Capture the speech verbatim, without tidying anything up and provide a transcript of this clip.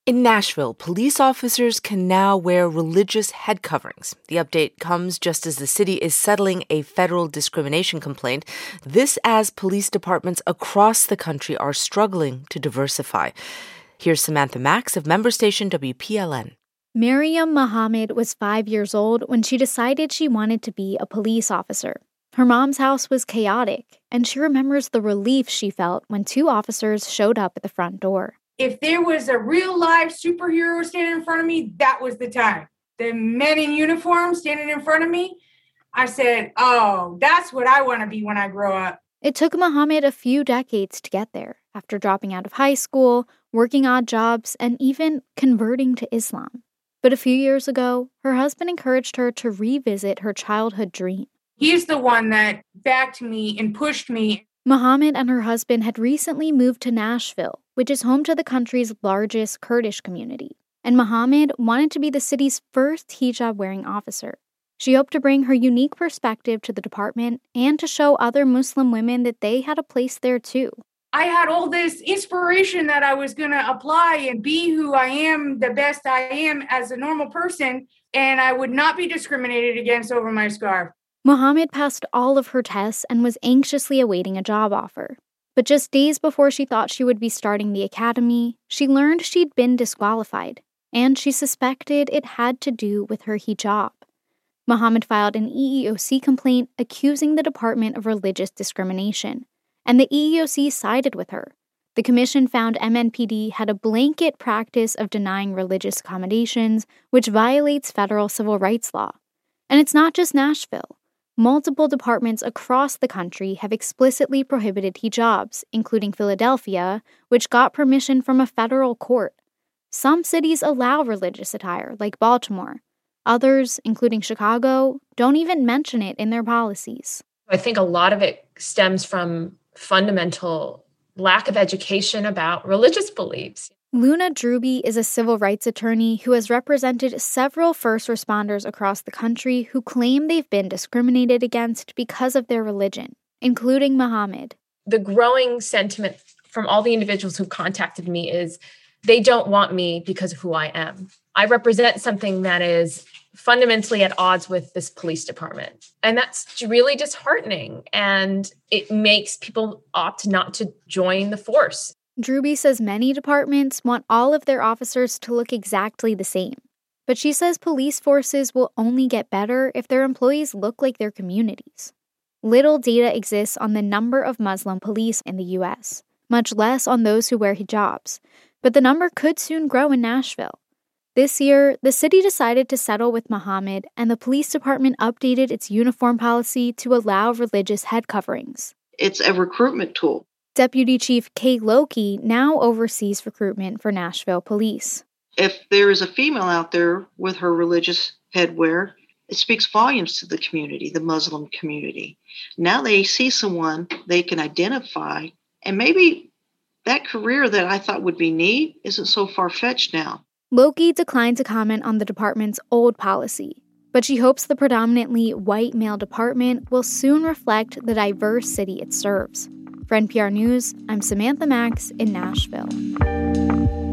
In Nashville, police officers can now wear religious head coverings. The update comes just as the city is settling a federal discrimination complaint. This as police departments across the country are struggling to diversify. Here's Samantha Max of member station W P L N. Miriam Muhammad was five years old when she decided she wanted to be a police officer. Her mom's house was chaotic, and she remembers the relief she felt when two officers showed up at the front door. If there was a real-life superhero standing in front of me, that was the time. The men in uniform standing in front of me, I said, oh, that's what I want to be when I grow up. It took Muhammad a few decades to get there, after dropping out of high school, working odd jobs, and even converting to Islam. But a few years ago, her husband encouraged her to revisit her childhood dream. He's the one that backed me and pushed me. Muhammad and her husband had recently moved to Nashville, which is home to the country's largest Kurdish community. And Muhammad wanted to be the city's first hijab-wearing officer. She hoped to bring her unique perspective to the department and to show other Muslim women that they had a place there too. I had all this inspiration that I was going to apply and be who I am, the best I am as a normal person, and I would not be discriminated against over my scarf. Muhammad passed all of her tests and was anxiously awaiting a job offer. But just days before she thought she would be starting the academy, she learned she'd been disqualified, and she suspected it had to do with her hijab. Muhammad filed an E E O C complaint accusing the Department of Religious Discrimination, and the E E O C sided with her. The commission found M N P D had a blanket practice of denying religious accommodations, which violates federal civil rights law. And it's not just Nashville. Multiple departments across the country have explicitly prohibited hijabs, including Philadelphia, which got permission from a federal court. Some cities allow religious attire, like Baltimore. Others, including Chicago, don't even mention it in their policies. I think a lot of it stems from fundamental lack of education about religious beliefs. Luna Druby is a civil rights attorney who has represented several first responders across the country who claim they've been discriminated against because of their religion, including Muhammad. The growing sentiment from all the individuals who contacted me is they don't want me because of who I am. I represent something that is fundamentally at odds with this police department. And that's really disheartening. And it makes people opt not to join the force. Druby says many departments want all of their officers to look exactly the same. But she says police forces will only get better if their employees look like their communities. Little data exists on the number of Muslim police in the U S, much less on those who wear hijabs. But the number could soon grow in Nashville. This year, the city decided to settle with Muhammad, and the police department updated its uniform policy to allow religious head coverings. It's a recruitment tool. Deputy Chief Kay Loki now oversees recruitment for Nashville Police. If there is a female out there with her religious headwear, it speaks volumes to the community, the Muslim community. Now they see someone they can identify, and maybe that career that I thought would be neat isn't so far-fetched now. Loki declined to comment on the department's old policy, but she hopes the predominantly white male department will soon reflect the diverse city it serves. For N P R News, I'm Samantha Max in Nashville.